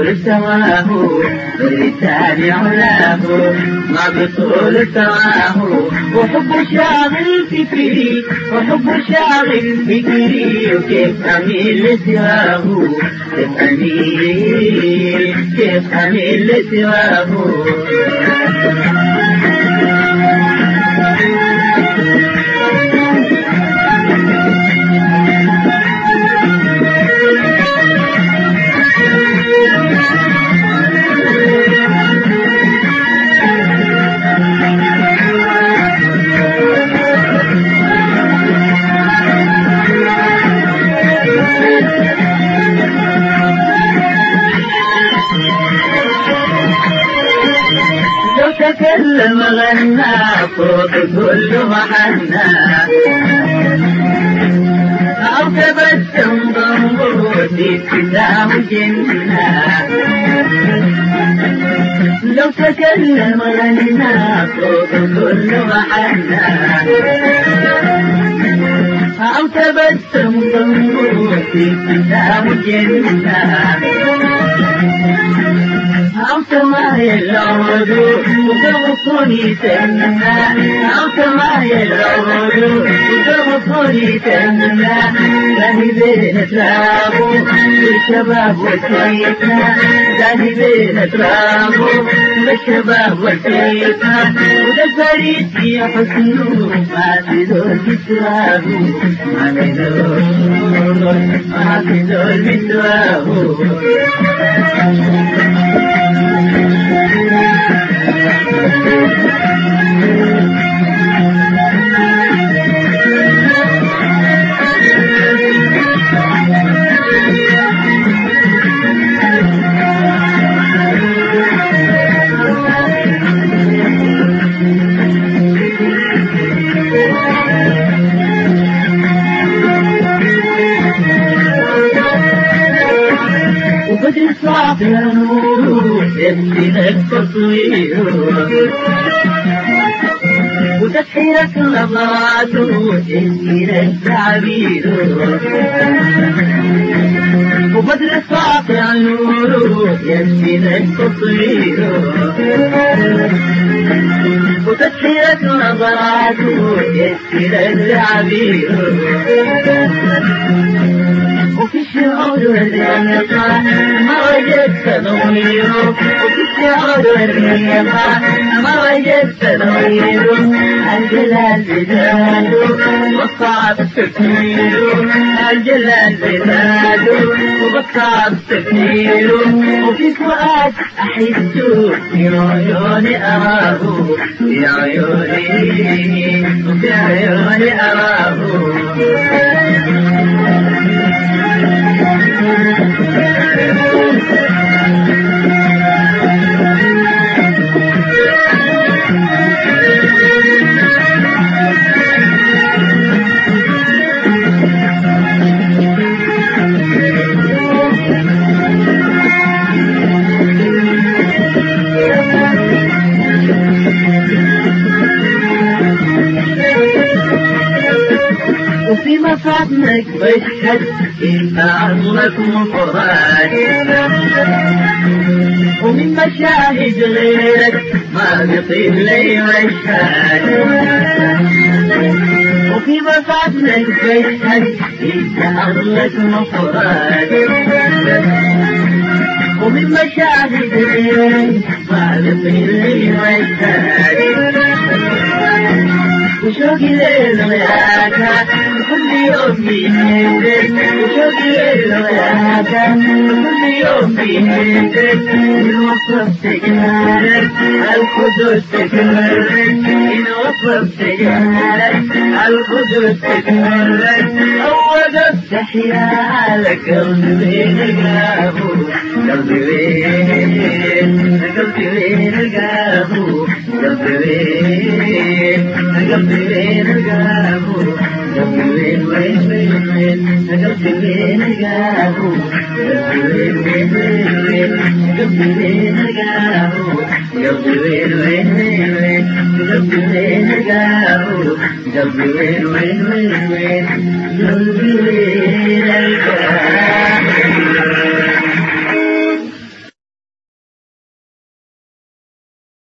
بطول سواه ولساني علاه ما بطول سواه وحب شاغل فكري وحب شاغل فكري وكيف أميل لسواه كيف أميل لسواه تكلم غنى صوت كل محنى أو تبسم ضموتي ابتسام جنة لو تكلم غنى صوت كل محنى أو تبسم ضموتي ابتسام جنة أو سماي العود وتغطني تمنا أو سماي العود وتغطني تمنا داني بين ترابو بالشباب والسيطة داني بين ترابو بالشباب والسيطة وده فريد في حسنه ما في دول بسواه ما في دول بسواه وبدر صعب يا نور يبكي لك تصوير وتسحيرك نظراته يبكي لك تعبير وبدر صعب يا نور يبكي لك تصوير وتسحيرك نظراته يبكي لك تعبير وفي الشعور والرياضة ما وجدت ضميره وفي الشعور والرياضة ما وجدت ضميره الجلال بذاته والصعب تكميره الجلال بذاته والصعب تكميره وفي فؤاد أحسه في عيوني أراه في عيوني وفي عيوني أراه وفي مفاتنك بشهد إن عظمك مفرد ومن مشاهد غيرك ما بيطيب لي مشهد وفي مفاتنك بشهد إن عظمك مفرد ومن مشاهد غيرك ما بيطيب لي مشهد وشوقي ليل وياك كل يوم بيهدك وشوقي ليل وياك كل يوم بيهدك الوصف تجمالك الخدود تجمالك إن وصف تجمالك الخدود تجمالك أول التحيالك قلبي لقاه قلبي وين قلبي وين لقاه قلبي وين قلبي وين لقاه قلبي وين وين وين قلبي وين لقاه قلبي وين وين وين قلبي وين لقاه قلبي وين وين وين قلبي وين لقاه قلبي وين وين وين قلبي وين لقاه